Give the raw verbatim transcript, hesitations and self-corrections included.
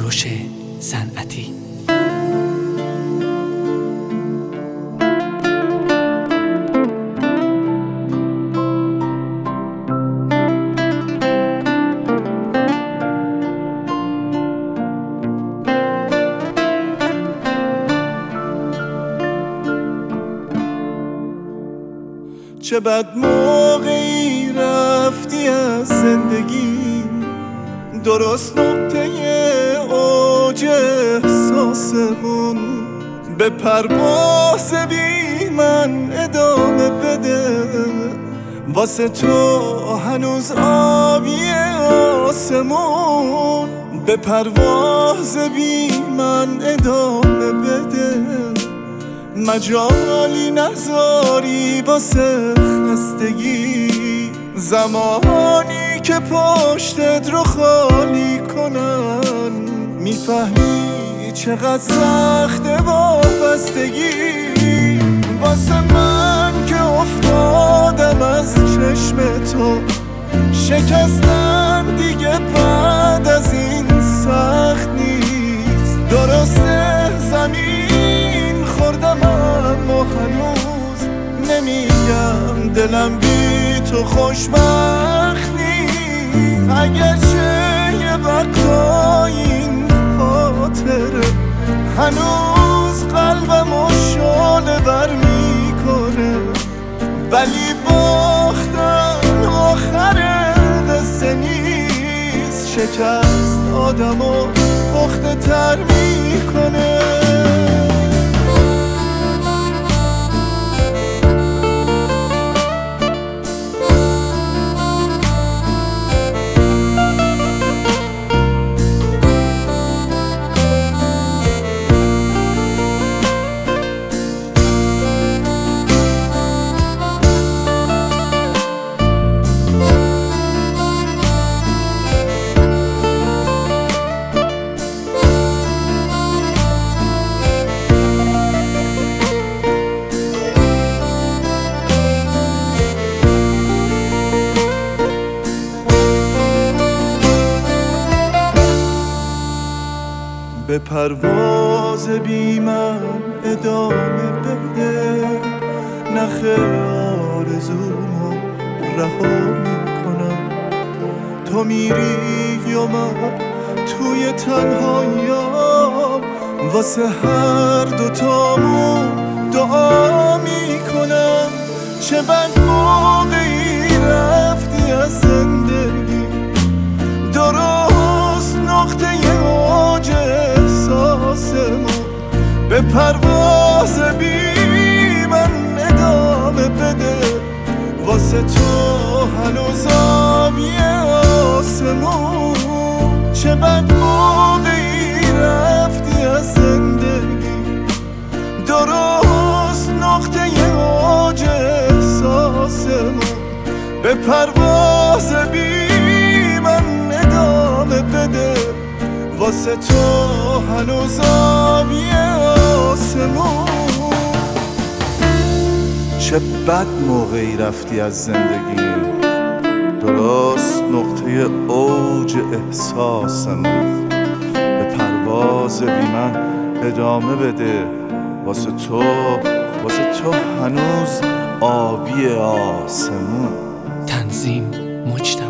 کوروش صنعتی. چه بد موقعی رفتی از زندگی، درست نقطه اوج احساسمون. به پرواز بی من ادامه بده، واسه تو هنوز آبی آسمون. به پرواز بی من ادامه بده، مجالی نذاری واسه خستگی. زمانی که پشتت رو خالی کنن، میفهمی چقدر سخته وابستگی. واسه من که افتادم از چشم تو، شکستن دیگه بعد از این سخت نیست. درسته زمین خوردم اما هنوز نمیگم دلم بی تو خوشبخت نیست. اگرچه یه وقتا این خاطره هنوز قلبمو شعله بر میکنه، ولی باختن آخر قصه نیست. شکست آدمو پخته تر میکنه. به پرواز بی من ادامه بده، نخ آرزومو رها میکنم. تو میری و من توی تنهاییام، واسه هر دوتامون دعا میکنم. چه بد موقعی رفتی از زندگی، درست نقطه اوج احساسمون. به پرواز بی من ادامه بده، واسه تو هنوز آبی آسمون. چه بد موقعی رفتی از زندگی، درست نقطه اوج احساسمون. به پرواز بی من ادامه بده، واسه تو هنوز آبی آسمون. چه بد موقعی رفتی از زندگی، درست نقطه اوج احساسمون. به پرواز بی من ادامه بده، واسه تو واسه تو هنوز آبی آسمون. تنظیم مجتبی.